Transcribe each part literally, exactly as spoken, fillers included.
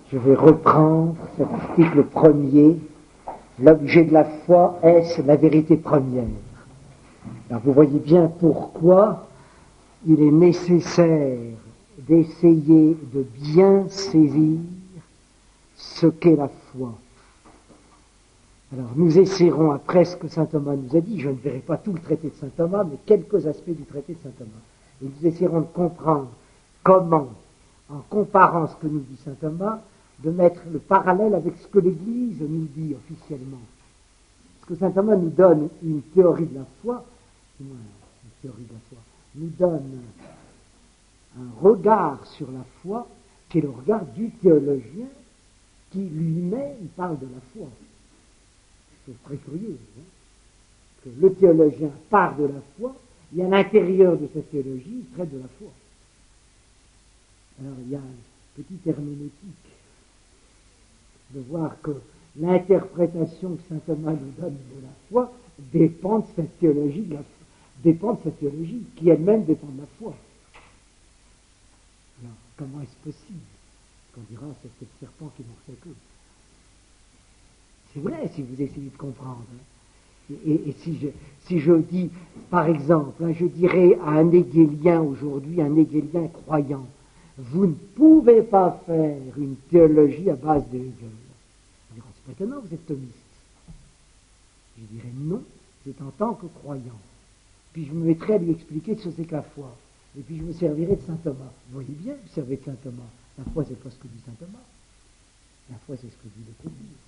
Je vais reprendre cet article premier. L'objet de la foi, est-ce la vérité première? Alors vous voyez bien pourquoi il est nécessaire d'essayer de bien saisir ce qu'est la foi. Alors nous essaierons, après ce que saint Thomas nous a dit, je ne verrai pas tout le traité de saint Thomas, mais quelques aspects du traité de saint Thomas. Et nous essaierons de comprendre comment, en comparant ce que nous dit saint Thomas, de mettre le parallèle avec ce que l'Église nous dit officiellement. Parce que saint Thomas nous donne une théorie de la foi, une théorie de la foi, nous donne un regard sur la foi, qui est le regard du théologien, qui lui-même parle de la foi. C'est très curieux, hein, que le théologien part de la foi, et à l'intérieur de cette théologie, il traite de la foi. Alors il y a une petite herméneutique de voir que l'interprétation que saint Thomas nous donne de la foi dépend de cette théologie, de la, dépend de cette théologie, qui elle-même dépend de la foi. Alors, comment est-ce possible qu'on dira c'est le serpent qui mord sa queue? C'est vrai si vous essayez de comprendre. Hein. Et, et, et si, je, si je dis, par exemple, hein, je dirais à un hégélien aujourd'hui, un hégélien croyant, vous ne pouvez pas faire une théologie à base de Hegel. On dira, c'est pas étonnant, vous êtes thomiste. Je dirais non, c'est en tant que croyant. Puis je me mettrai à lui expliquer ce que c'est que la foi. Et puis je me servirai de saint Thomas. Vous voyez bien, vous servez de saint Thomas. La foi, c'est pas ce que dit saint Thomas. La foi, c'est ce que dit l'Écriture.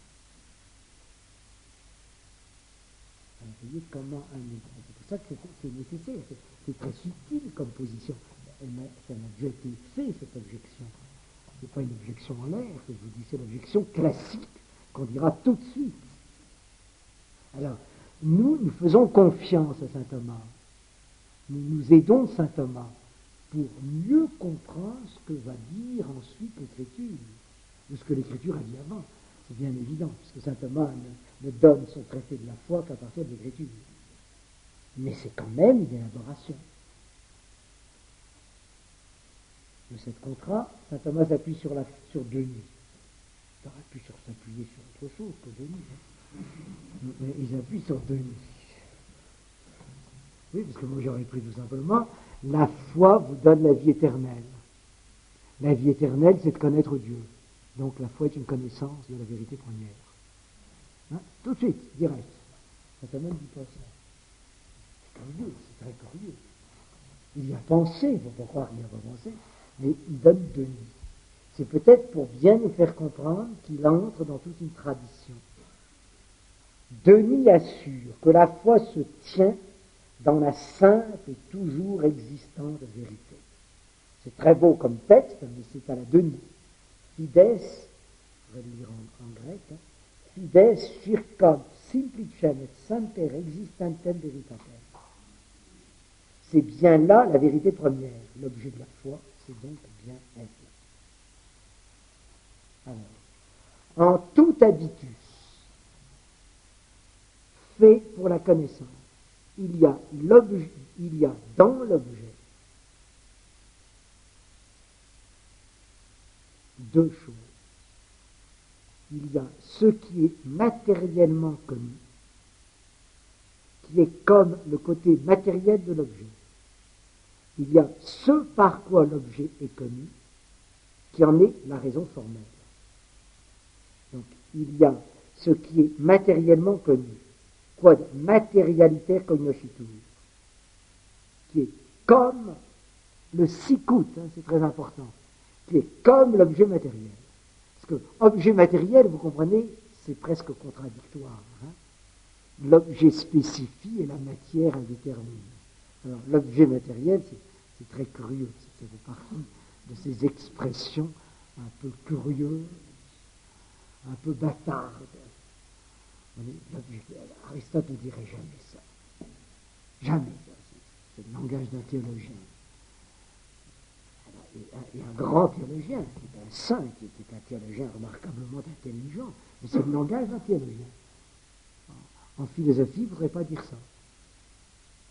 Alors, vous voyez comment un c'est pour ça que c'est, c'est nécessaire, c'est, c'est très subtil comme position. Ça n'a déjà été fait, cette objection. Ce n'est pas une objection en l'air que je vous dis, c'est l'objection classique qu'on dira tout de suite. Alors, nous, nous faisons confiance à saint Thomas. Nous nous aidons de saint Thomas pour mieux comprendre ce que va dire ensuite l'Écriture, ou ce que l'Écriture a dit avant. C'est bien évident, puisque saint Thomas ne, ne donne son traité de la foi qu'à partir de l'Écriture. Mais c'est quand même une élaboration. De cette contrat, saint Thomas s'appuie sur, la, sur Denis. Il aurait pu sur s'appuyer sur autre chose que Denis. Hein. Mais il s'appuie sur Denis. Oui, parce que moi j'aurais pris tout simplement, la foi vous donne la vie éternelle. La vie éternelle, c'est de connaître Dieu. Donc la foi est une connaissance de la vérité première. Hein? Tout de suite, direct. Saint Thomas ne dit pas ça. C'est curieux, c'est très curieux. Il y a pensé, il ne faut pas croire qu'il n'y a pas pensé, mais il donne Denis. C'est peut-être pour bien nous faire comprendre qu'il entre dans toute une tradition. Denis assure que la foi se tient dans la simple et toujours existante vérité. C'est très beau comme texte, mais c'est à la Denis. Fides, je vais le lire en, en grec, hein, fides circum simplicem et semper existentem veritatem. C'est bien là la vérité première. L'objet de la foi, c'est donc bien elle. Alors, en tout habitus fait pour la connaissance, il y a l'objet, il y a dans l'objet deux choses. Il y a ce qui est matériellement connu, qui est comme le côté matériel de l'objet. Il y a ce par quoi l'objet est connu, qui en est la raison formelle. Donc, il y a ce qui est matériellement connu, quod materialiter cognoscitur, qui est comme le sicut, hein, c'est très important, qui est comme l'objet matériel. Parce que objet matériel, vous comprenez, c'est presque contradictoire. Hein. L'objet spécifie et la matière indéterminée. Alors, l'objet matériel, c'est, c'est très curieux, ça fait partie de ces expressions un peu curieuses, un peu bâtardes. Aristote ne dirait jamais ça. Jamais ça. C'est, c'est le langage d'un théologien. Il y a un grand théologien, qui est un saint, qui est un théologien remarquablement intelligent, mais c'est le langage d'un théologien. En philosophie, il ne faudrait pas dire ça.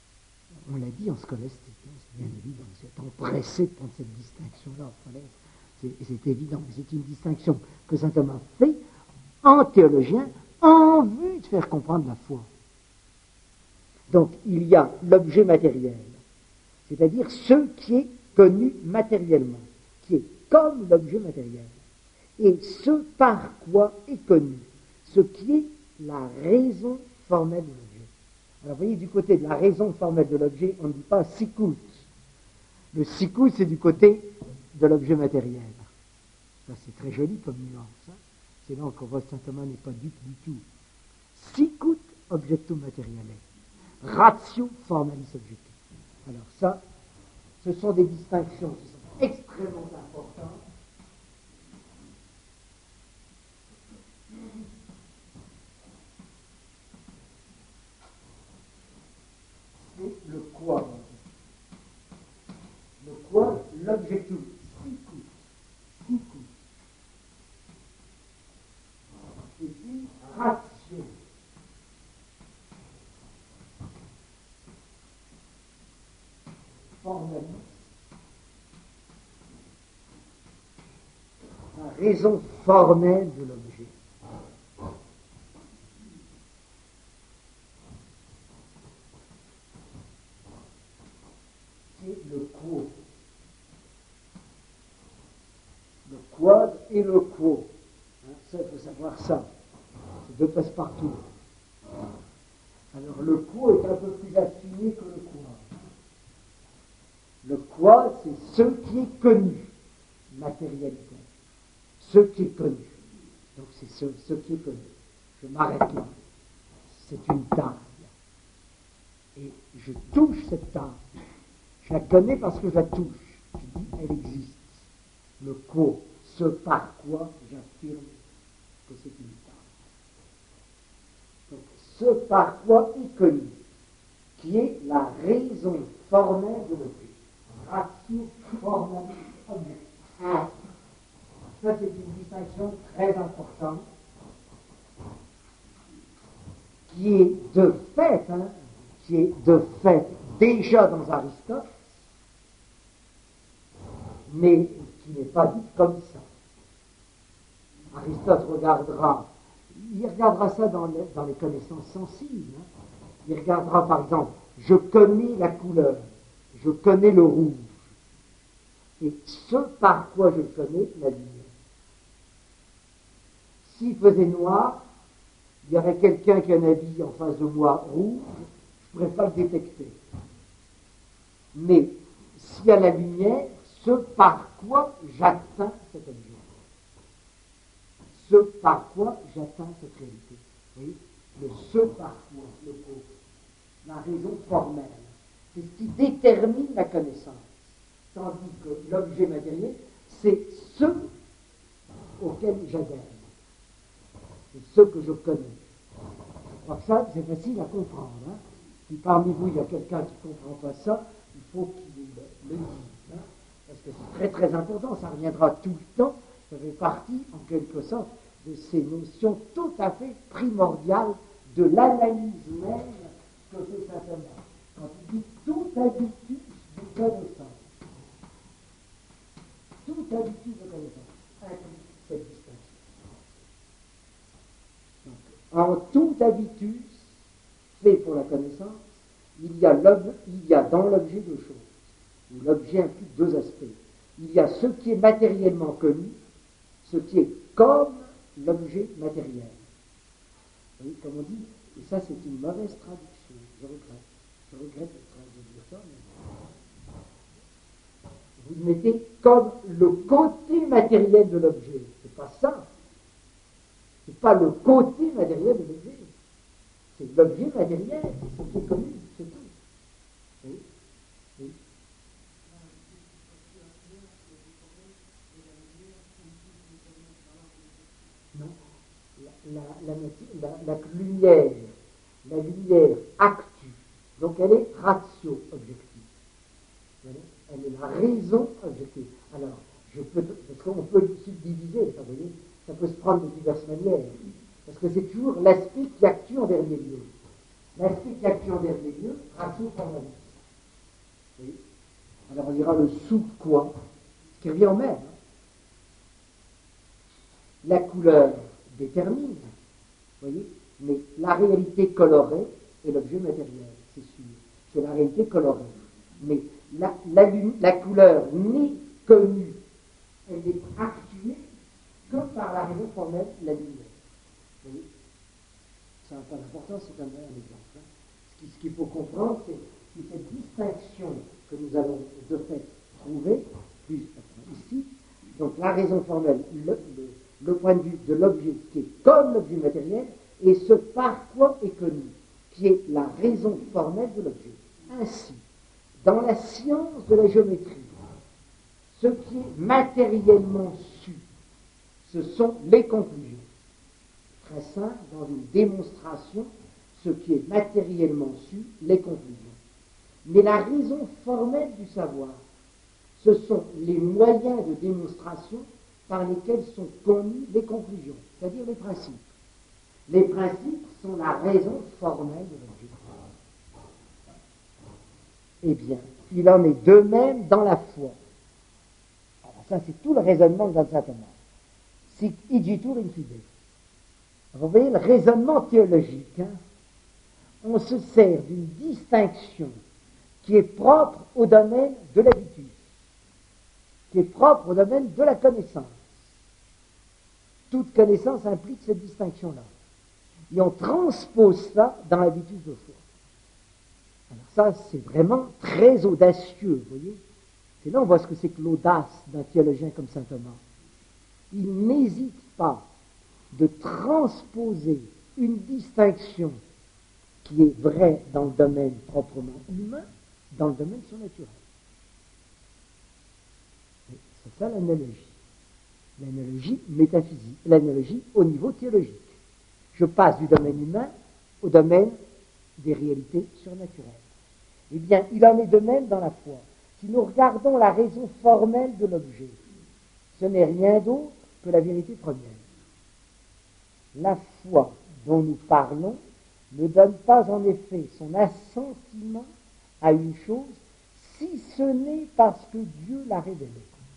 On l'a dit en scolastique, hein, c'est bien évident, c'est empressé de prendre cette distinction-là, il fallait C'est, c'est évident, c'est une distinction que saint Thomas fait en théologien en vue de faire comprendre la foi. Donc, il y a l'objet matériel, c'est-à-dire ce qui est connu matériellement, qui est comme l'objet matériel, et ce par quoi est connu, ce qui est la raison formelle de l'objet. Alors, vous voyez, du côté de la raison formelle de l'objet, on ne dit pas sikut. Le sikut, c'est du côté de l'objet matériel. Ça, c'est très joli comme nuance. Hein. C'est là qu'on voit que saint Thomas n'est pas dupe du tout. Sicut objectum materiale. Ratio formalis objectum. Alors ça, ce sont des distinctions qui sont extrêmement importantes. C'est le quoi. Le quoi, l'objectum. Sicut. Sicut. Et puis, ratio. Formalis. La raison formelle de l'objet. C'est le quoi. Le quad et le quo. Hein, ça, il faut savoir ça. C'est deux passe-partout. Alors, le quo est un peu plus affiné que le quad. Le quad, c'est ce qui est connu, matérialité. Ce qui est connu. Donc, c'est ce, ce qui est connu. Je m'arrête là. C'est une table. Et je touche cette table. Je la connais parce que je la touche. Je dis, elle existe. Le quo, ce par quoi j'affirme que c'est une table. Donc, ce par quoi est connu, qui est la raison formelle de l'objet. Ratio formalis objectum. Ça, c'est une distinction très importante, qui est de fait, hein, qui est de fait déjà dans Aristote, mais qui n'est pas dit comme ça. Aristote regardera, il regardera ça dans les, dans les connaissances sensibles. Hein. Il regardera par exemple, je connais la couleur, je connais le rouge, et ce par quoi je le connais, la lumière. S'il faisait noir, il y aurait quelqu'un qui a un habit en face de moi rouge, je ne pourrais pas le détecter. Mais s'il y a la lumière, ce par quoi j'atteins cet objet. Ce par quoi j'atteins cette réalité. Vous voyez, le ce par quoi, le cause, la raison formelle, c'est ce qui détermine la connaissance. Tandis que l'objet matériel, c'est ce auquel j'adhère. C'est ce que je connais. Je crois que ça, c'est facile à comprendre. Hein. Si parmi vous, il y a quelqu'un qui ne comprend pas ça, il faut qu'il le dise. Hein. Parce que c'est très très important, ça reviendra tout le temps, ça fait partie, en quelque sorte, de ces notions tout à fait primordiales de l'analyse même que fait saint Thomas. Quand il dit tout habitus de connaissance, toute habitude de connaissance inclut cette distinction. Donc, en toute habitus fait pour la connaissance, il y a, il y a dans l'objet deux choses, où l'objet implique deux aspects. Il y a ce qui est matériellement connu, ce qui est comme l'objet matériel. Vous voyez, comme on dit, et ça c'est une mauvaise traduction, je regrette. Je regrette de dire ça, mais vous mettez comme le côté matériel de l'objet. C'est pas ça. C'est pas le côté matériel de l'objet. C'est l'objet matériel, c'est ce qui est connu, c'est tout. Oui. Oui. Non. La, la, la, la, la lumière, la lumière actue, donc elle est ratio objective. Elle est la raison objective. Alors, je peux, parce qu'on peut le subdiviser, ça, vous voyez, ça peut se prendre de diverses manières. Parce que c'est toujours l'aspect qui actue en dernier lieu. L'aspect qui actue en dernier lieu, ratio formalis. Oui. Alors on dira le sous quoi, ce qui revient au même. Hein. la couleur détermine, vous voyez, mais la réalité colorée est l'objet matériel, c'est sûr. C'est la réalité colorée. Mais la, la, la couleur n'est connue, elle n'est actuée que par la raison formelle, la lumière. Vous voyez, ça n'a pas d'importance, c'est un, un exemple. Hein. Ce, qui, ce qu'il faut comprendre, c'est que cette distinction que nous allons de fait trouver, plus ici, donc la raison formelle, le, le, le point de vue de l'objet qui est comme l'objet matériel, et ce par quoi est connu, qui est la raison formelle de l'objet. Ainsi, dans la science de la géométrie, ce qui est matériellement su, ce sont les conclusions. Très simple, dans une démonstration, ce qui est matériellement su, les conclusions. Mais la raison formelle du savoir, ce sont les moyens de démonstration par lesquels sont connues les conclusions, c'est-à-dire les principes. Les principes sont la raison formelle de l'objet. Eh bien, il en est de même dans la foi. Alors ça, c'est tout le raisonnement de Saint Thomas. Sic igitur in fide. Vous voyez le raisonnement théologique. Hein, on se sert d'une distinction qui est propre au domaine de l'habitus, qui est propre au domaine de la connaissance. Toute connaissance implique cette distinction-là. Et on transpose ça dans l'habitus de foi. Alors ça, c'est vraiment très audacieux, vous voyez. C'est là on voit ce que c'est que l'audace d'un théologien comme saint Thomas. Il n'hésite pas de transposer une distinction qui est vraie dans le domaine proprement humain, dans le domaine surnaturel. C'est ça l'analogie. L'analogie métaphysique, l'analogie au niveau théologique. Je passe du domaine humain au domaine des réalités surnaturelles. Eh bien, il en est de même dans la foi. Si nous regardons la raison formelle de l'objet, ce n'est rien d'autre que la vérité première. La foi dont nous parlons ne donne pas en effet son assentiment à une chose, si ce n'est parce que Dieu l'a révélée.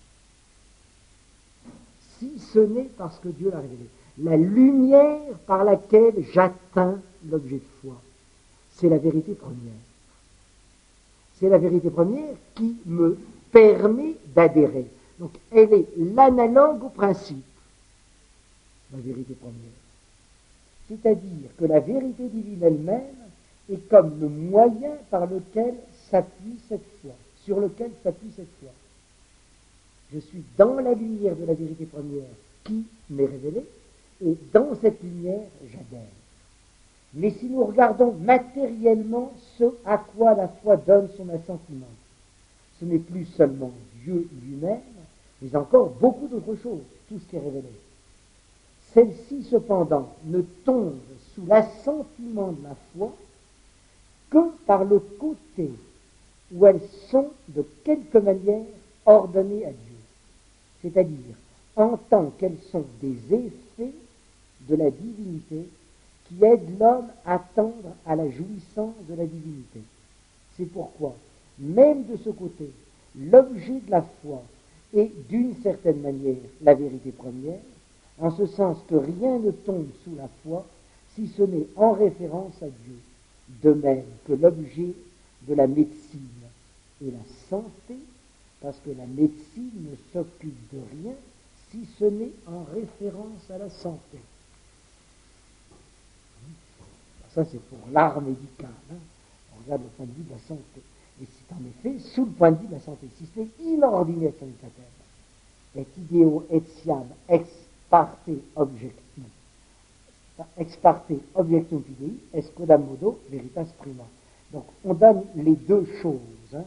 Si ce n'est parce que Dieu l'a révélée. La lumière par laquelle j'atteins l'objet de foi, c'est la vérité première. C'est la vérité première qui me permet d'adhérer. Donc, elle est l'analogue au principe, la vérité première. C'est-à-dire que la vérité divine elle-même est comme le moyen par lequel s'appuie cette foi, sur lequel s'appuie cette foi. Je suis dans la lumière de la vérité première qui m'est révélée, et dans cette lumière, j'adhère. Mais si nous regardons matériellement ce à quoi la foi donne son assentiment, ce n'est plus seulement Dieu lui-même, mais encore beaucoup d'autres choses, tout ce qui est révélé. Celles-ci, cependant, ne tombent sous l'assentiment de la foi que par le côté où elles sont de quelque manière ordonnées à Dieu, c'est-à-dire en tant qu'elles sont des effets de la divinité qui aident l'homme à tendre à la jouissance de la divinité. C'est pourquoi, même de ce côté, l'objet de la foi est d'une certaine manière la vérité première, en ce sens que rien ne tombe sous la foi si ce n'est en référence à Dieu, de même que l'objet de la médecine est la santé, parce que la médecine ne s'occupe de rien si ce n'est en référence à la santé. Ça, c'est pour l'art médical. Hein. On regarde le point de vue de la santé. Et c'est en effet sous le point de vue de la santé. Si ce n'est in ordine sanitatem, et ideo etiam ex parte objectum, ex parte objectum fidei, est quodam modo veritas prima. Donc, on donne les deux choses. Hein.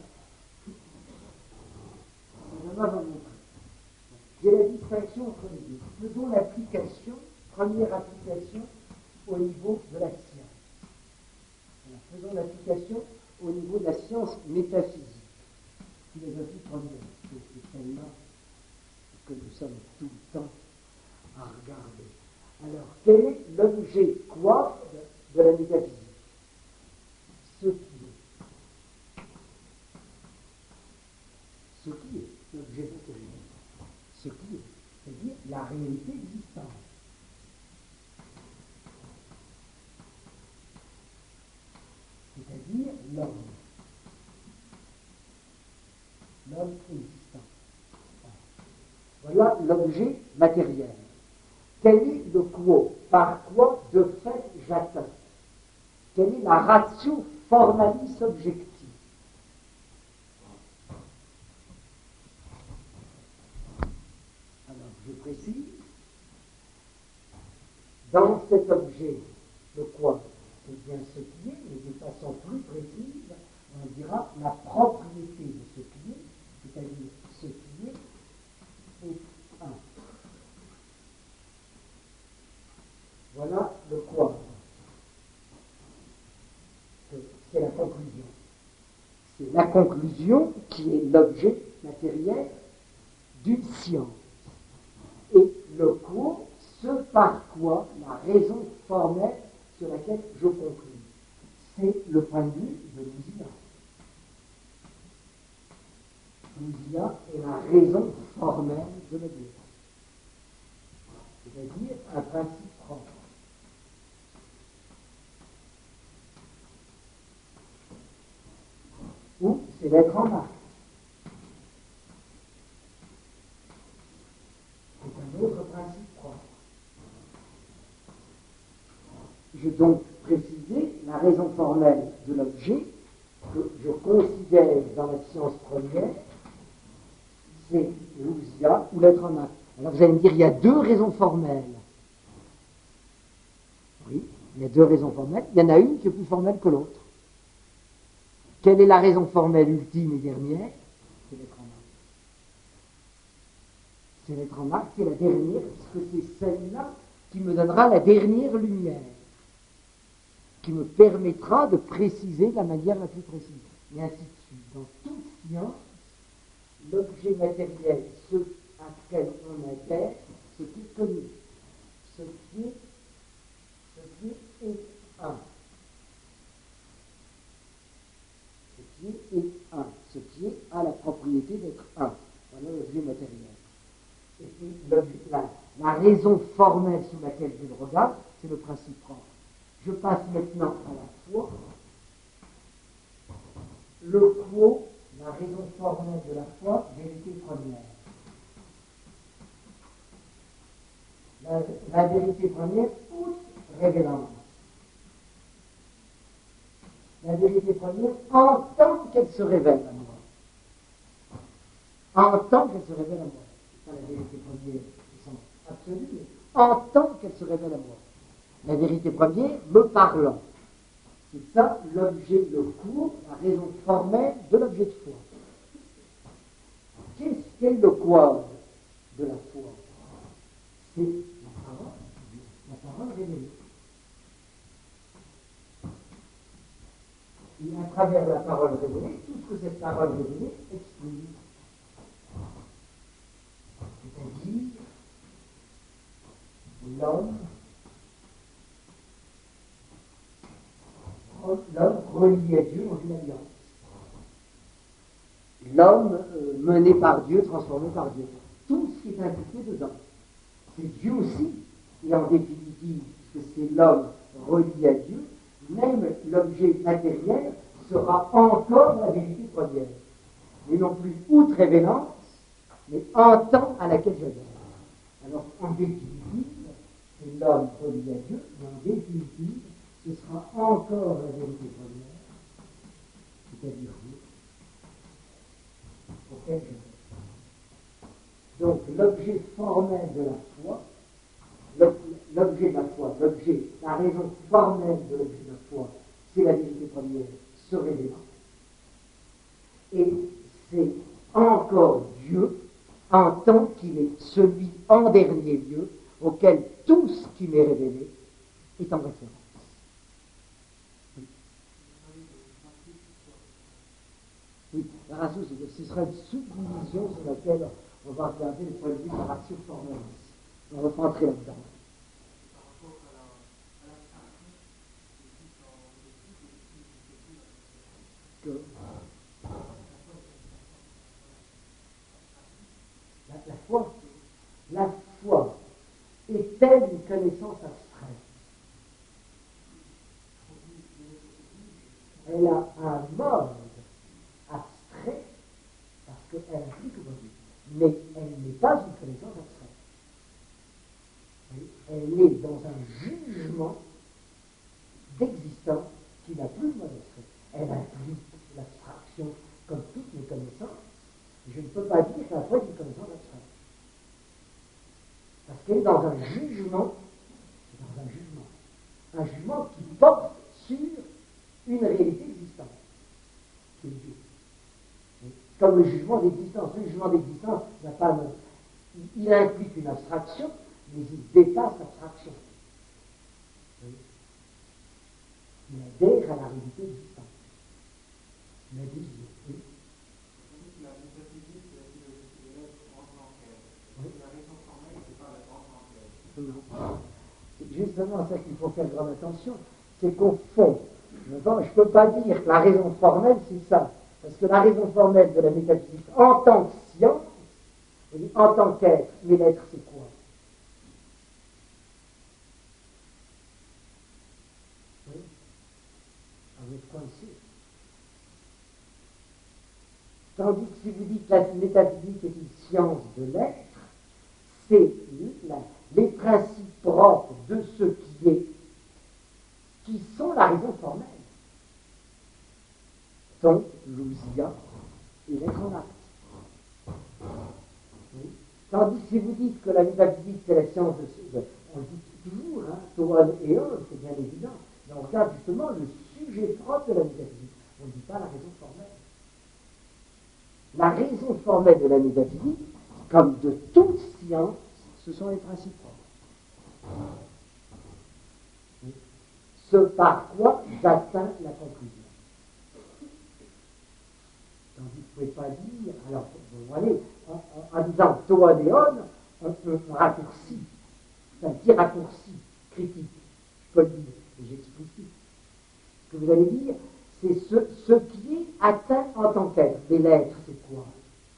Je vais vous montrer. J'ai la distinction entre les deux. Faisons l'application, première application, au niveau de la science. Alors, faisons l'application au niveau de la science métaphysique. Philosophie première. C'est celle-là que nous sommes tout le temps à regarder. Alors, quel est l'objet quoi de, de la métaphysique? Ce qui est. Ce qui est l'objet matériel. Ce qui est, c'est-à-dire la réalité existante. c'est-à-dire l'homme. L'homme existant. Voilà l'objet matériel. Quel est le quo? Par quoi, de fait, j'atteins? Quelle est la ratio formalis objective? Alors, je précise, dans cet objet, le quoi? C'est bien ce qui est, mais de façon plus précise, on dira la propriété de ce qui est, c'est-à-dire ce qui est est un. Voilà le quoi. C'est la conclusion. C'est la conclusion qui est l'objet matériel d'une science. Et le quoi, ce par quoi, la raison formelle sur laquelle je conclue. C'est le point de vue de l'ousia. L'ousia est la raison formelle de l'objet. C'est-à-dire un principe propre. Ou c'est l'être en marche. C'est un autre principe propre. Je vais donc préciser la raison formelle de l'objet que je considère dans la science première, c'est l'ousia ou l'être en acte. Alors vous allez me dire, il y a deux raisons formelles. Oui, il y a deux raisons formelles. Il y en a une qui est plus formelle que l'autre. Quelle est la raison formelle ultime et dernière? C'est l'être en acte. C'est l'être en acte qui est la dernière, puisque c'est celle-là qui me donnera la dernière lumière, qui me permettra de préciser de la manière la plus précise. Et ainsi de suite. Dans toute science, l'objet matériel, ce à quel on adhère, ce qui est connu, ce qui est, ce qui est un. Ce qui est un, ce qui est a la propriété d'être un. Voilà l'objet matériel. Et puis la, la raison formelle sous laquelle je le regarde, c'est le principe propre. Je passe maintenant à la foi. Le quo, la raison formelle de la foi, vérité première. La, la vérité première, toute révélante. La vérité première, en tant qu'elle se révèle à moi. En tant qu'elle se révèle à moi. C'est pas la vérité première au sens absolu, mais en tant qu'elle se révèle à moi. La vérité première me parlant. C'est ça l'objet, le cours, la raison formelle de l'objet de foi. Qu'est-ce qu'est le quoi de la foi? C'est la parole, la parole révélée. Et à travers la parole révélée, tout ce que cette parole révélée exprime. C'est-à-dire l'homme, l'homme relié à Dieu dans une alliance. L'homme euh, mené par Dieu, transformé par Dieu. Tout ce qui est impliqué dedans. C'est Dieu aussi. Et en définitive, puisque c'est l'homme relié à Dieu, même l'objet matériel sera encore la vérité première. Mais non plus outre révélance, mais en temps à laquelle j'adhère. Alors, en définitive, c'est l'homme relié à Dieu, mais en définitive, ce sera encore la vérité première, c'est-à-dire Dieu, auquel je vais. Donc, l'objet formel de la foi, l'objet de la foi, l'objet, la raison formelle de l'objet de la foi, c'est la vérité première se révélant. Et c'est encore Dieu, en tant qu'il est celui en dernier lieu, auquel tout ce qui m'est révélé est en référence. Oui, oui, la ratio, ce sera une subdivision sur laquelle on va regarder le point de vue de la ratio formelle. On va rentrer là-dedans. Que la, la foi, la foi est-elle une connaissance abstraite? elle a un mode abstrait parce qu'elle implique aujourd'hui. Mais elle n'est pas une connaissance abstraite. Elle est dans un jugement d'existence qui n'a plus de mode abstrait. Elle implique l'abstraction comme toutes les connaissances. Je ne peux pas dire qu'à la fois une connaissance abstraite. Parce qu'elle est dans un jugement, dans un jugement, un jugement qui porte sur une réalité existante, qui est Dieu. Comme le jugement d'existence. Le jugement d'existence n'a pas de... Il implique une abstraction, mais il dépasse l'abstraction. Il adhère à la réalité existante. Il a dit, oui. La métaphysique, c'est la philosophie de l'être en tant qu'elle. Oui. La raison formelle, c'est pas la en tant qu'elle. Non. C'est justement ça qu'il faut faire grande attention, c'est qu'au fond, je ne peux pas dire que la raison formelle, c'est ça. Parce que la raison formelle de la métaphysique, en tant que science, en tant qu'être, mais l'être, c'est quoi? Oui. À votre coincé. Tandis que si vous dites que la métaphysique est une science de l'être, c'est la, les principes propres de ce qui est, qui sont la raison formelle. Donc, l'ousia et l'être en acte. Oui. Tandis que si vous dites que la métaphysique, c'est la science de... de on le dit toujours, hein, Toan et on, c'est bien évident. Mais on regarde justement le sujet propre de la métaphysique. On ne dit pas la raison formelle. La raison formelle de la métaphysique, comme de toute science, ce sont les principes propres. Oui. Ce par quoi j'atteins la conclusion. Donc, vous ne pouvez pas dire, alors, vous voyez, en, en, en disant Toan et on, on, on raccourcit. C'est un petit raccourci critique, je peux le dire, et j'explicite. Ce que vous allez dire, c'est ce, ce qui est atteint en tant qu'être. Mais l'être, c'est quoi?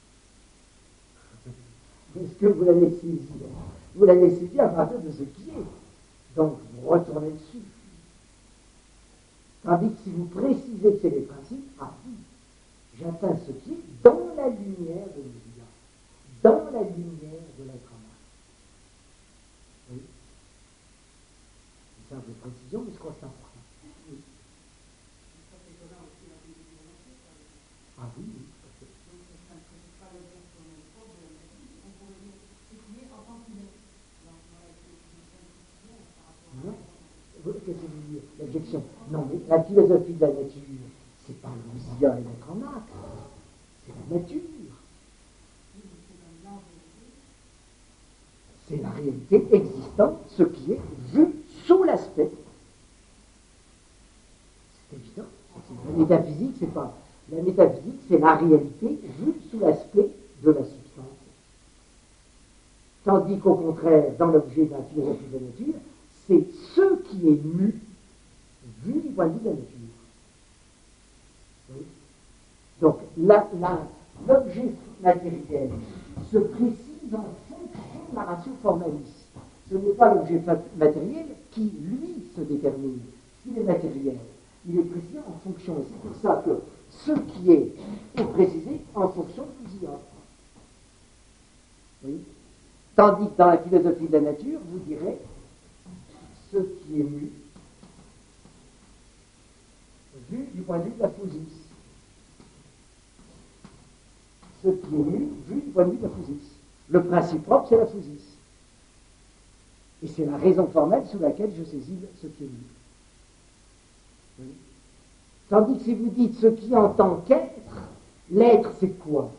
Est-ce que vous l'avez saisi? Vous l'avez saisi à partir de ce qui est. Donc, vous retournez dessus. Tandis que si vous précisez que c'est les principes, ah oui, j'atteins ce qui est dans la lumière de l'Évidence, dans la lumière de l'être en âme. Oui. C'est une simple précision, mais je crois que c'est important. Oui. Ah oui, oui. Non. Qu'est-ce que vous voulez dire? L'objection. Non, mais la philosophie de la nature, c'est pas l'ousia et l'être en acte. C'est la nature. C'est la réalité existante, ce qui est vu sous l'aspect. C'est évident. La métaphysique, c'est pas. La métaphysique, c'est la réalité vue sous l'aspect de la substance. Tandis qu'au contraire, dans l'objet de la philosophie de la nature, c'est ce qui est mu, vu du point de vue de la nature. Oui. Donc, la, la, l'objet matériel se précise en fonction de la ratio formaliste. Ce n'est pas l'objet matériel qui, lui, se détermine. S'il est matériel, il est précisé en fonction. Et c'est pour ça que ce qui est est précisé en fonction de l'ousia. Oui. Tandis que dans la philosophie de la nature, vous direz ce qui est mu, vu du point de vue de la physis. Ce qui est mu, vu du point de vue de la physis. Le principe propre, c'est la physis. Et c'est la raison formelle sous laquelle je saisis ce qui est mu. Oui. Tandis que si vous dites ce qui est en tant qu'être, l'être, c'est quoi?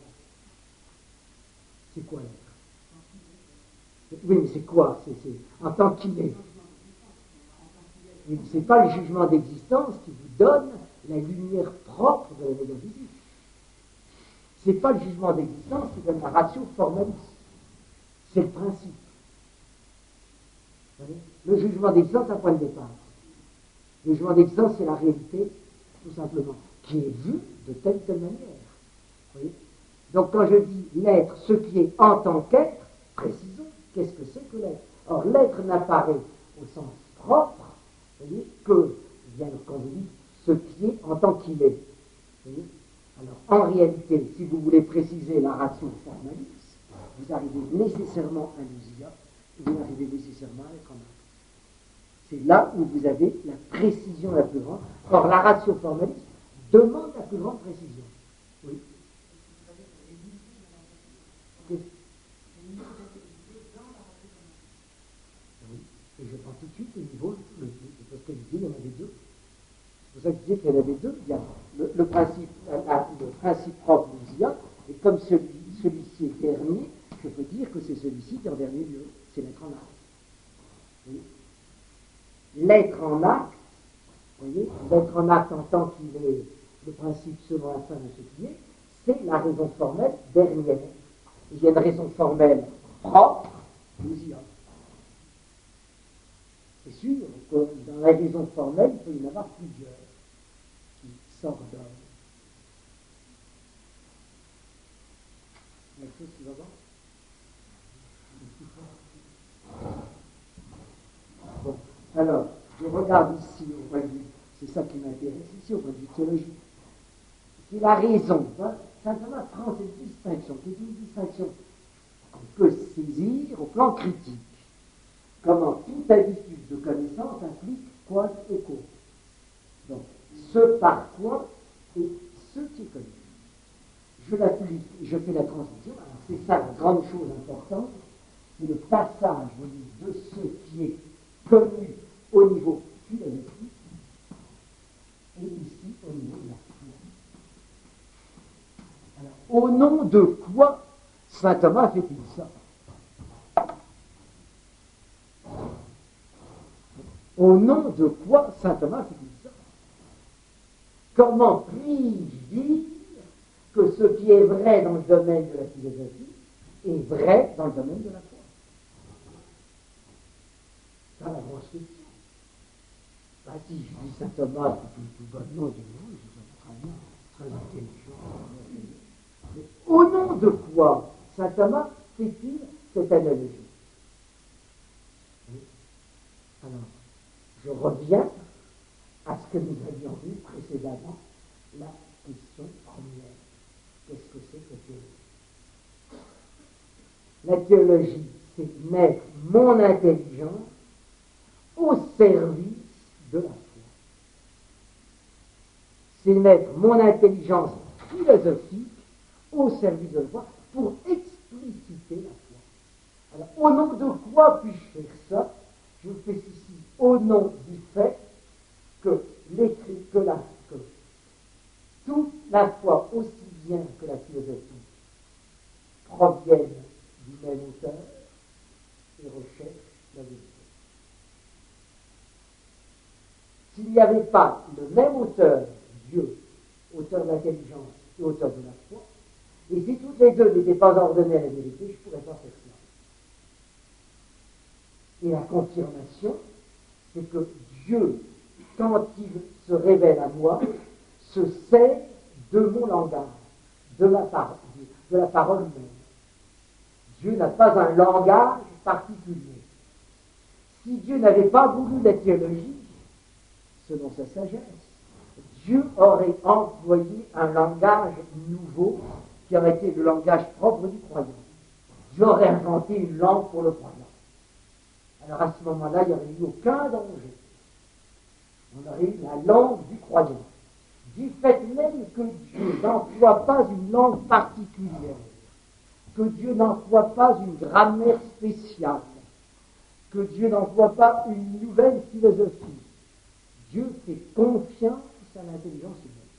C'est quoi l'être? Oui, mais c'est quoi? C'est, c'est, en tant qu'il est. Ce n'est pas le jugement d'existence qui vous donne la lumière propre de la métaphysique. Ce n'est pas le jugement d'existence qui donne la ratio formaliste. C'est le principe. Vous voyez? Le jugement d'existence, c'est un point de départ. Le jugement d'existence, c'est la réalité, tout simplement, qui est vue de telle ou telle manière. Vous voyez? Donc quand je dis l'être, ce qui est en tant qu'être, précisons, qu'est-ce que c'est que l'être? Or, l'être n'apparaît au sens propre, vous voyez, que, bien quand vous dites ce qui est en tant qu'il est. Vous voyez? Alors, en réalité, si vous voulez préciser la ratio formalis, vous arrivez nécessairement à l'ousia, vous arrivez nécessairement à l'être en acte. C'est là où vous avez la précision la plus grande. Or, la ratio formalis demande la plus grande précision. Oui. Oui. Et je prends tout de suite le niveau, le, le, parce que je dis qu'il y en avait deux. C'est pour ça que je disais qu'il y en avait deux. Il y a le, le, principe, la, le principe propre d'ousia, et comme celui, celui-ci est dernier, je peux dire que c'est celui-ci qui est en dernier lieu. C'est l'être en acte. Oui. L'être en acte, vous voyez, l'être en acte en tant qu'il est le principe selon la fin de ce qui est, c'est la raison formelle dernière. Il y a une raison formelle propre, l'ousia. C'est sûr que dans la raison formelle, il peut y en avoir plusieurs qui s'ordonnent. Il y a quelque chose qui va voir? Bon, alors, je regarde ici au point de vue, c'est ça qui m'intéresse ici au point de vue théologique. C'est la raison. Hein? Simplement prendre cette distinction, qui est une distinction qu'on peut saisir au plan critique. Comment toute habitude de connaissance implique quoi et quoi. Donc, ce par quoi et ce qui est connu. Je l'applique, je fais la transition. Alors, c'est ça la grande chose importante, c'est le passage de ce qui est connu au niveau philosophique et ici au niveau de la foi. Alors, au nom de quoi saint Thomas fait-il ça? Au nom de quoi saint Thomas fait-il ça? Comment puis-je dire que ce qui est vrai dans le domaine de la philosophie est vrai dans le domaine de la foi? C'est la grosse question. Bah, si je dis saint Thomas, tout, tout bonnement, je dis non, c'est très bien, très intelligent. Mais au nom de quoi saint Thomas fait-il cette analogie? Alors, je reviens à ce que nous avions vu précédemment, la question première. Qu'est-ce que c'est que la théologie? La théologie, c'est mettre mon intelligence au service de la foi. C'est mettre mon intelligence philosophique au service de la foi pour expliciter la foi. Alors, au nom de quoi puis-je faire ça? Je fais ici au nom du fait que l'écrit, que la, que toute la foi, aussi bien que la philosophie, proviennent du même auteur et recherchent la vérité. S'il n'y avait pas le même auteur, Dieu, auteur de l'intelligence et auteur de la foi, et si toutes les deux n'étaient pas ordonnées à la vérité, je ne pourrais pas faire cela. Et la confirmation, c'est que Dieu, quand il se révèle à moi, se sert de mon langage, de la parole, de la parole humaine. Dieu n'a pas un langage particulier. Si Dieu n'avait pas voulu la théologie, selon sa sagesse, Dieu aurait employé un langage nouveau qui aurait été le langage propre du croyant. Dieu aurait inventé une langue pour le croyant. Alors à ce moment-là, il n'y aurait eu aucun danger. On aurait eu la langue du croyant. Du fait même que Dieu n'emploie pas une langue particulière, que Dieu n'emploie pas une grammaire spéciale, que Dieu n'emploie pas une nouvelle philosophie. Dieu fait confiance à l'intelligence humaine.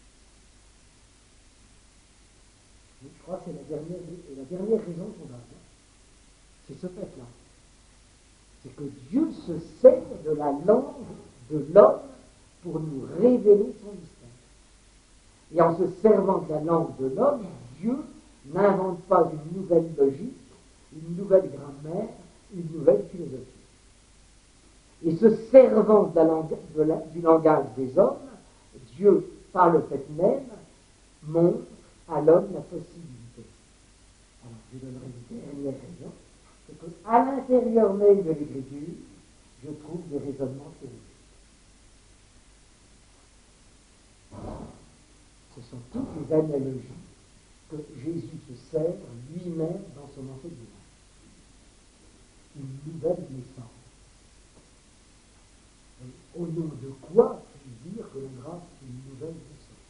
Je crois que c'est la dernière, la dernière raison qu'on a. C'est ce fait-là. C'est que Dieu se sert de la langue de l'homme pour nous révéler son mystère. Et en se servant de la langue de l'homme, Dieu n'invente pas une nouvelle logique, une nouvelle grammaire, une nouvelle philosophie. Et se servant de la langue, de la, du langage des hommes, Dieu, par le fait même, montre à l'homme la possibilité. Alors, je donnerai une dernière raison, c'est qu'à l'intérieur même de l'Écriture, je trouve des raisonnements théologiques. Ce sont toutes les analogies que Jésus se sert lui-même dans son enseignement. Une nouvelle naissance. Et au nom de quoi puis dire que la grâce est une nouvelle naissance?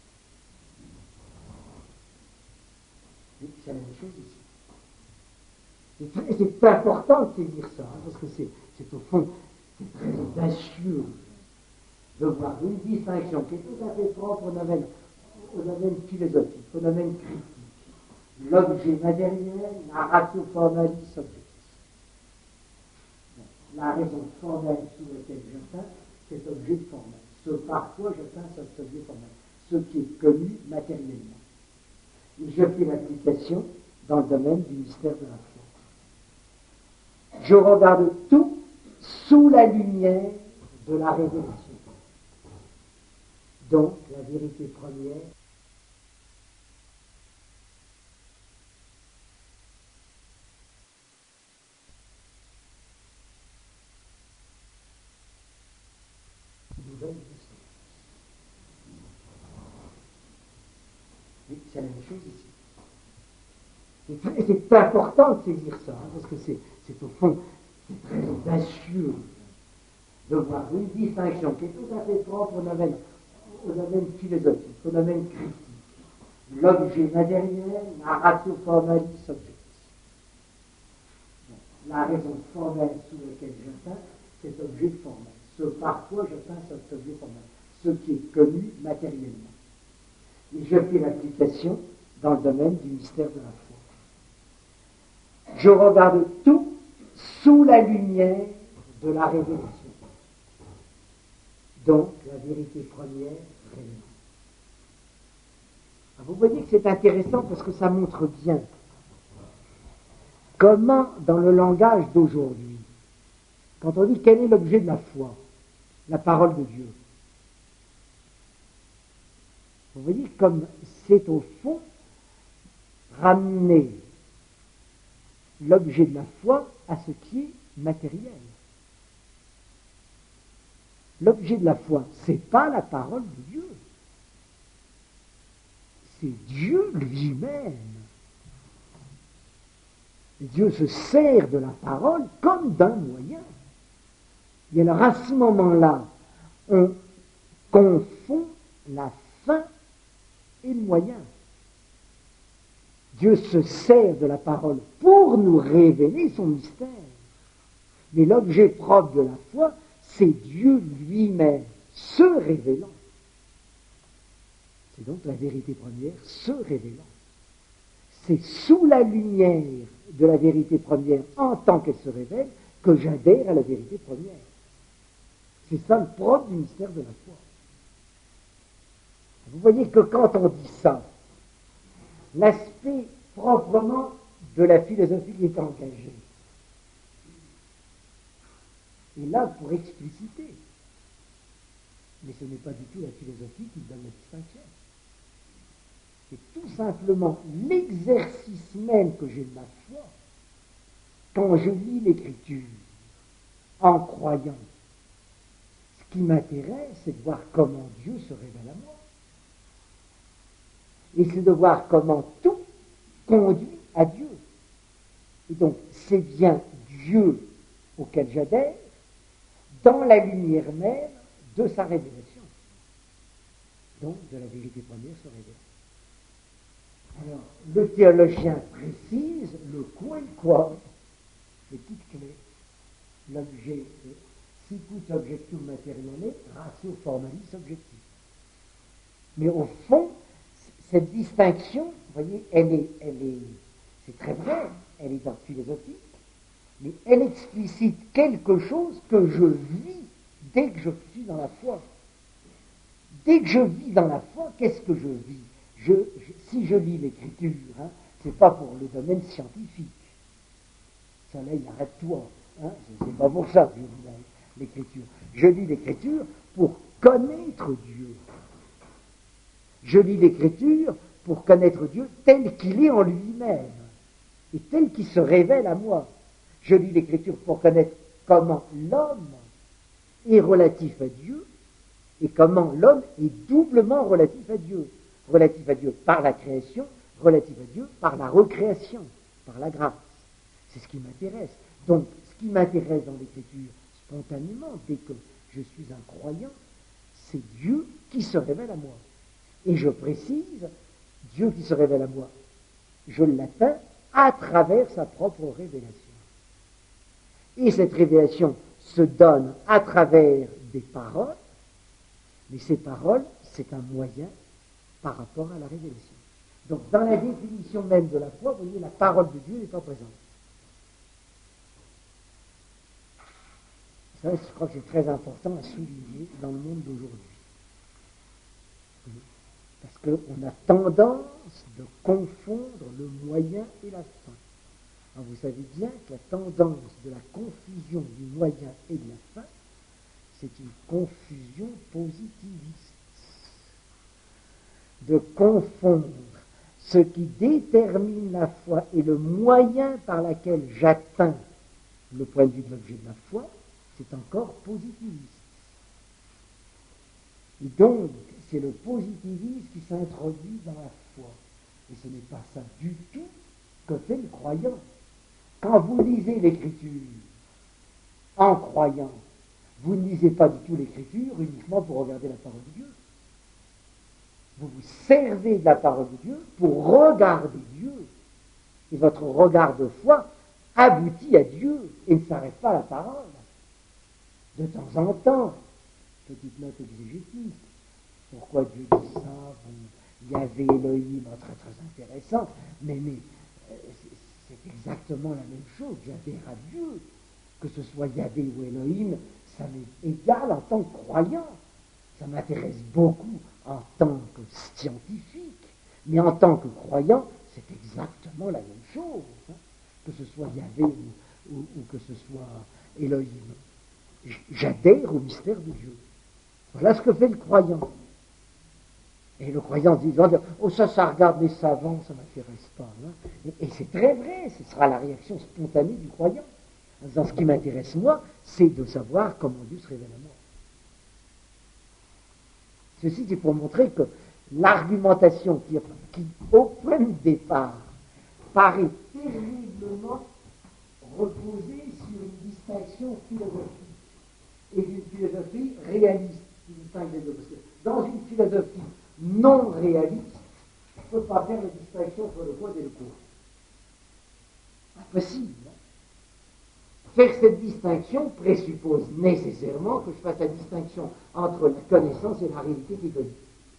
Et c'est la même chose ici. C'est, c'est important de saisir ça, hein, parce que c'est, c'est au fond c'est très audacieux de voir une distinction qui est tout à fait propre au domaine, au domaine philosophique, au domaine critique. L'objet matériel, la ratio formalis objectis. La raison formelle sous laquelle j'atteins cet objet formel. Ce par quoi j'atteins cet objet formel. Ce qui est connu matériellement. Et je fais l'application dans le domaine du mystère de la foi. Je regarde tout sous la lumière de la révélation. Donc, la vérité première, nouvelle naissance. Et c'est la même chose ici. C'est, très, c'est important de saisir ça, hein, parce que c'est, c'est au fond c'est très audacieux de voir une distinction qui est tout à fait propre au domaine, au domaine philosophique, au domaine critique. L'objet matériel, la ratio formalis objectis. La raison formelle sous laquelle j'atteins cet objet formel. Ce par quoi j'atteins cet objet formel. Ce qui est connu matériellement. Et je fais l'application dans le domaine du mystère de la foi. Je regarde tout sous la lumière de la révélation. Donc, la vérité première révélée. Vous voyez que c'est intéressant parce que ça montre bien comment, dans le langage d'aujourd'hui, quand on dit quel est l'objet de la foi, la parole de Dieu, vous voyez comme c'est au fond ramener l'objet de la foi à ce qui est matériel. L'objet de la foi, c'est pas la parole de Dieu. C'est Dieu lui-même. Dieu se sert de la parole comme d'un moyen. Et alors à ce moment-là, on confond la fin et le moyen. Dieu se sert de la parole pour nous révéler son mystère. Mais l'objet propre de la foi, c'est Dieu lui-même se révélant. C'est donc la vérité première se révélant. C'est sous la lumière de la vérité première, en tant qu'elle se révèle, que j'adhère à la vérité première. C'est ça le propre du mystère de la foi. Vous voyez que quand on dit ça, l'aspect proprement de la philosophie est engagé. Et là, pour expliciter. Mais ce n'est pas du tout la philosophie qui donne la distinction. C'est tout simplement l'exercice même que j'ai de ma foi quand je lis l'Écriture en croyant. Ce qui m'intéresse, c'est de voir comment Dieu se révèle à moi. Et c'est de voir comment tout conduit à Dieu. Et donc, c'est bien Dieu auquel j'adhère dans la lumière même de sa révélation. Donc, de la vérité première se révèle. Alors, le théologien précise le quoi et le quoi. C'est toute clé. L'objet, sicut objectum materiale, ratio formalis objectif. Mais au fond, cette distinction, vous voyez, elle est, elle est, c'est très vrai, elle est dans philosophique, mais elle explicite quelque chose que je vis dès que je suis dans la foi. Dès que je vis dans la foi, qu'est-ce que je vis je, je, Si je lis l'Écriture, hein, c'est pas pour le domaine scientifique. Soleil, arrête-toi. Hein, c'est pas pour ça que je lis l'Écriture. Je lis l'Écriture pour connaître Dieu. Je lis l'Écriture pour connaître Dieu tel qu'il est en lui-même et tel qu'il se révèle à moi. Je lis l'Écriture pour connaître comment l'homme est relatif à Dieu et comment l'homme est doublement relatif à Dieu. relative à Dieu par la création, relative à Dieu par la recréation, par la grâce. C'est ce qui m'intéresse. Donc, ce qui m'intéresse dans l'écriture, spontanément, dès que je suis un croyant, c'est Dieu qui se révèle à moi. Et je précise, Dieu qui se révèle à moi, je l'atteins à travers sa propre révélation. Et cette révélation se donne à travers des paroles, mais ces paroles, c'est un moyen par rapport à la révélation. Donc, dans la définition même de la foi, vous voyez, la parole de Dieu n'est pas présente. Ça, je crois que c'est très important à souligner dans le monde d'aujourd'hui. Parce qu'on a tendance de confondre le moyen et la fin. Alors vous savez bien que la tendance de la confusion du moyen et de la fin, c'est une confusion positiviste. De confondre ce qui détermine la foi et le moyen par lequel j'atteins le point de vue de l'objet de la foi, c'est encore positiviste. Et donc, c'est le positivisme qui s'introduit dans la foi. Et ce n'est pas ça du tout que fait le croyant. Quand vous lisez l'Écriture en croyant, vous ne lisez pas du tout l'Écriture uniquement pour regarder la parole de Dieu. Vous vous servez de la parole de Dieu pour regarder Dieu. Et votre regard de foi aboutit à Dieu et ne s'arrête pas à la parole. De temps en temps, petite note exégétique, pourquoi Dieu dit ça, bon, Yahvé, Elohim, très très intéressant, mais, mais euh, c'est, c'est exactement la même chose, j'adhère à Dieu, que ce soit Yahvé ou Elohim, ça m'est égal en tant que croyant, ça m'intéresse beaucoup en tant que scientifique, mais en tant que croyant, c'est exactement la même chose, hein, que ce soit Yahvé ou, ou, ou que ce soit Elohim. J'adhère au mystère de Dieu. Voilà ce que fait le croyant. Et le croyant dit, oh ça, ça regarde les savants, ça ne m'intéresse pas. Hein. Et, et c'est très vrai, ce sera la réaction spontanée du croyant. En disant, ce qui m'intéresse moi, c'est de savoir comment Dieu se révèle à moi. Ceci, c'est pour montrer que l'argumentation qui, qui au point de départ, paraît terriblement reposée sur une distinction philosophique et d'une philosophie réaliste qui distingue les deux. Parce que dans une philosophie non réaliste, on ne peut pas faire la distinction entre le quoi et le quoi. Impossible. Hein? Faire cette distinction présuppose nécessairement que je fasse la distinction entre la connaissance et la réalité qui est connue.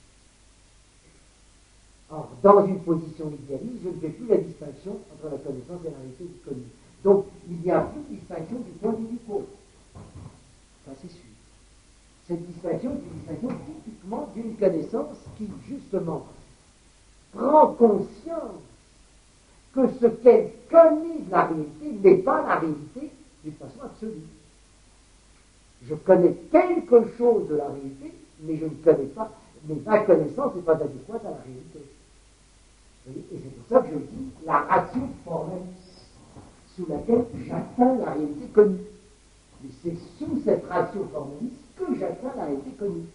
Or, dans une position idéaliste, je ne fais plus la distinction entre la connaissance et la réalité qui est connue. Donc, il n'y a plus de distinction du point de vue du quoi. Ça, c'est sûr. Cette distinction est une distinction typiquement d'une connaissance qui, justement, prend conscience que ce qu'elle connaît de la réalité n'est pas la réalité d'une façon absolue. Je connais quelque chose de la réalité, mais je ne connais pas, mais ma connaissance n'est pas adéquate à la réalité. Et c'est pour ça que je dis la ratio formalis, sous laquelle j'atteins la réalité connue. Et c'est sous cette ratio formalis que j'atteins la réalité connue.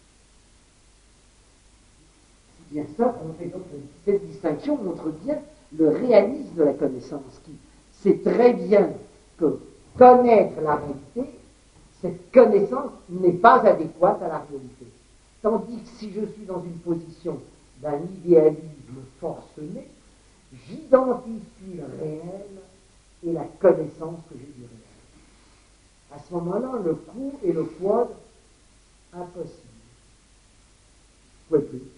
C'est bien ça qu'on fait. Donc, cette distinction montre bien le réalisme de la connaissance, qui sait très bien que connaître la réalité, cette connaissance n'est pas adéquate à la réalité. Tandis que si je suis dans une position d'un idéalisme forcené, j'identifie le réel et la connaissance que j'ai du réel. À ce moment-là, le coup et le quad, impossible. Vous ne pouvez plus.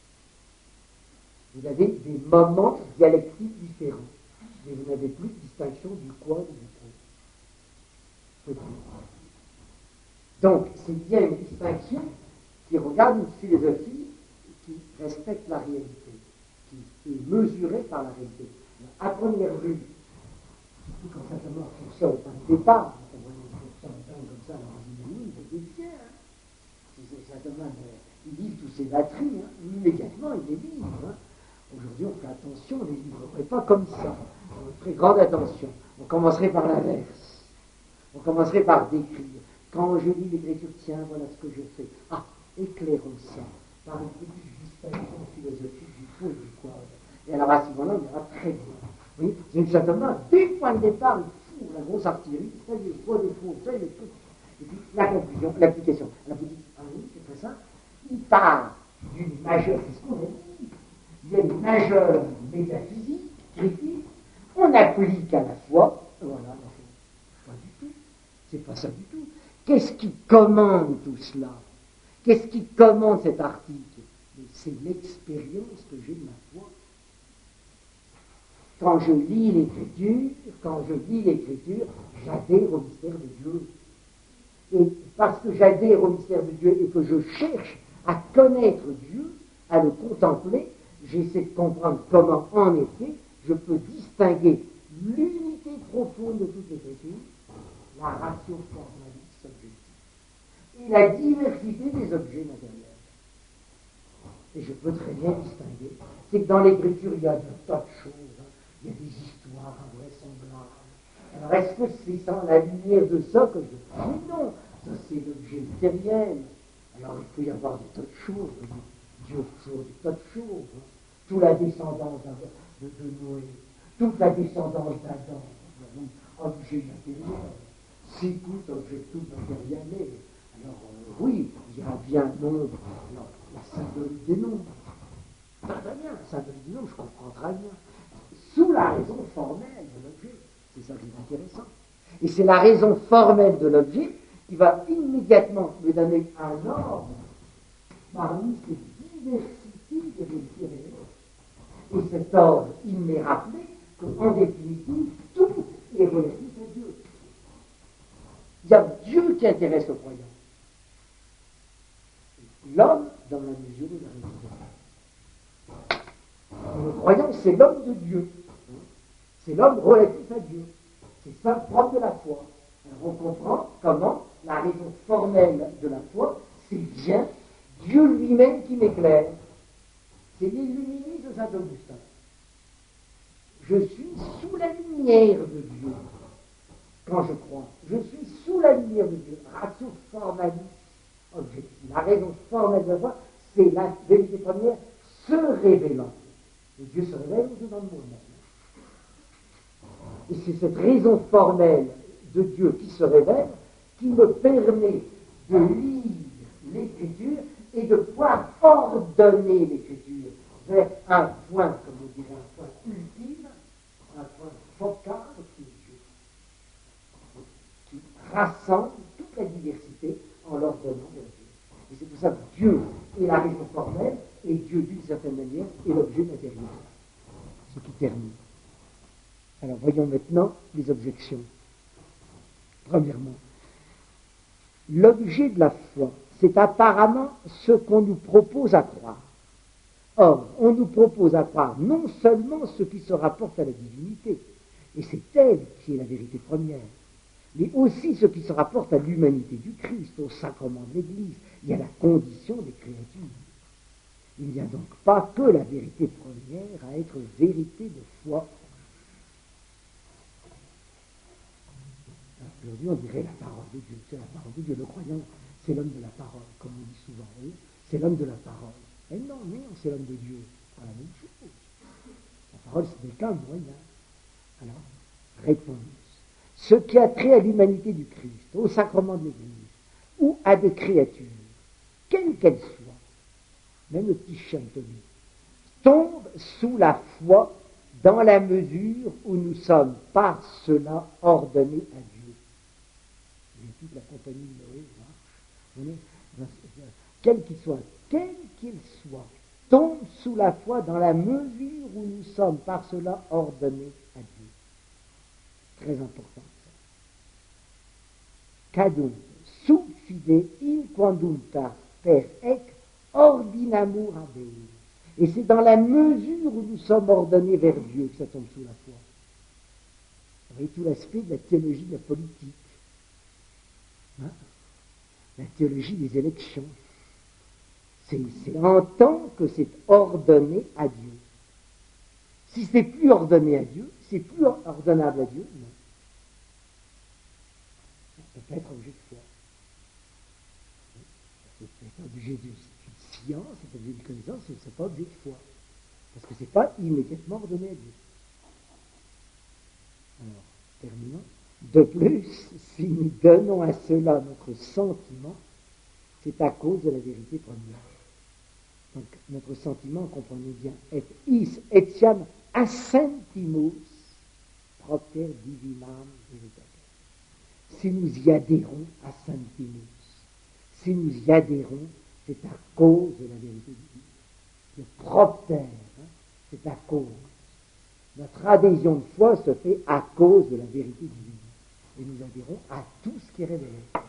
Vous avez des moments dialectiques différents, mais vous n'avez plus de distinction du quad et du quo. Vous ne pouvez plus. Donc, c'est bien une distinction qui regarde une philosophie qui respecte la réalité, qui est mesurée par la réalité. À première vue, surtout quand ça commence sur ça au point de départ, quand on voit sur ça comme ça dans une ligne, c'est bien. Hein. Ça demande, il livre tous ses batteries, hein. Immédiatement il les livre. Hein. Aujourd'hui on fait attention, on ne les livrerait pas comme ça. On ferait grande attention. On commencerait par l'inverse. On commencerait par décrire. Quand je lis l'écriture, tiens, voilà ce que je fais. Ah, éclairons ça. par une petite distinction philosophique du faux et du quoi. Et alors à ce moment-là, on ira très bien. Vous voyez, c'est exactement, dès le point de départ, il fout la grosse artillerie, ça y est, quoi des faux, ça y est, tout. Et puis la conclusion, l'application. Alors vous dites, ah oui, c'est très simple. Il part d'une majeure, c'est ce qu'on a dit, il y a une majeure métaphysique, critique, on applique à la foi, voilà, pas du tout, c'est pas ça du tout. Qu'est-ce qui commande tout cela? Qu'est-ce qui commande cet article? C'est l'expérience que j'ai de ma foi. Quand je lis l'Écriture, quand je lis l'Écriture, j'adhère au mystère de Dieu. Et parce que j'adhère au mystère de Dieu et que je cherche à connaître Dieu, à le contempler, j'essaie de comprendre comment, en effet, je peux distinguer l'unité profonde de toute l'Écriture, la ratio formalis objective, et la diversité des objets matériels. Et je peux très bien distinguer. C'est que dans l'Écriture, il y a de tas de choses. Hein. Il y a des histoires invraisemblables. Alors, est-ce que c'est sans la lumière de ça que je... Mais non, ça c'est l'objet matériel. Alors, il peut y avoir des tas de choses. Dieu fait toujours des tas de choses. Hein. Toute la descendance de, de Noé, toute la descendance d'Adam, objet matériel. C'est tout objet tout matériel. Alors, euh, oui, il y a bien un nombre. Alors, la symbolique des nombres. Très, très bien, la symbolique des nombres, je comprends très bien. Sous la raison formelle de l'objet. C'est ça qui est intéressant. Et c'est la raison formelle de l'objet qui va immédiatement me donner un ordre parmi ces diversités de vérités réelles. Et cet ordre, il m'est rappelé qu'en définitive, tout est relatif à Dieu. Il y a Dieu qui intéresse le croyant. L'homme, dans la mesure où il a raison. Le croyant, c'est l'homme de Dieu. C'est l'homme relatif à Dieu. C'est ça le propre de la foi. Alors on comprend comment la raison formelle de la foi, c'est bien Dieu lui-même qui m'éclaire. C'est l'illuminisme de Saint-Augustin. Je suis sous la lumière de Dieu quand je crois. Je suis sous la lumière de Dieu. Ratio formalis objectif. La raison formelle de la foi, c'est la vérité première se révélant. Et Dieu se révèle aussi dans le monde maintenant. Et c'est cette raison formelle de Dieu qui se révèle qui me permet de lire l'Écriture et de pouvoir ordonner l'Écriture vers un point, comme on dirait, un point ultime, un point focal qui est Dieu, qui rassemble toute la diversité en l'ordonnant vers Dieu. Et c'est pour ça que Dieu est la raison formelle et Dieu, d'une certaine manière, est l'objet matériel. Ce qui termine. Alors voyons maintenant les objections. Premièrement, l'objet de la foi, c'est apparemment ce qu'on nous propose à croire. Or, on nous propose à croire non seulement ce qui se rapporte à la divinité, et c'est elle qui est la vérité première, mais aussi ce qui se rapporte à l'humanité du Christ, au sacrement de l'Église et à la condition des créatures. Il n'y a donc pas que la vérité première à être vérité de foi. Aujourd'hui, on dirait la parole de Dieu. C'est la parole de Dieu. Le croyant, c'est l'homme de la parole, comme on dit souvent. Oui, c'est l'homme de la parole. Mais non, non, c'est l'homme de Dieu. C'est pas la même chose. La parole, ce n'est qu'un moyen. Alors, réponse. Ce qui a trait à l'humanité du Christ, au sacrement de l'Église, ou à des créatures, quelles qu'elles soient, même le petit chien Tommy, tombe sous la foi dans la mesure où nous sommes par cela ordonnés à Dieu. Et toute la compagnie de Noé marche. Quel qu'il soit, quel qu'il soit, tombe sous la foi dans la mesure où nous sommes par cela ordonnés à Dieu. Très important ça. Cadum sub fide inquandunta per ec ordinamur habeum. Et c'est dans la mesure où nous sommes ordonnés vers Dieu que ça tombe sous la foi. Vous voyez tout l'aspect de la théologie de la politique. Hein? La théologie des élections. C'est, c'est en tant que c'est ordonné à Dieu. Si c'est plus ordonné à Dieu, c'est plus ordonnable à Dieu, non. Ça peut pas être objet de foi. Ça peut être objet de science, c'est objet de connaissance, ce ne sont pas objet de foi. Parce que ce n'est pas immédiatement ordonné à Dieu. Alors, terminons. De plus, si nous donnons à cela notre sentiment, c'est à cause de la vérité première. Donc, notre sentiment, comprenez bien, est is etiam assentimus propter divinam veritatem. Si nous y adhérons, assentimus, si nous y adhérons, c'est à cause de la vérité divine. Le propter, hein, c'est à cause. Notre adhésion de foi se fait à cause de la vérité divine. Et nous adhérons à tout ce qui est révélé.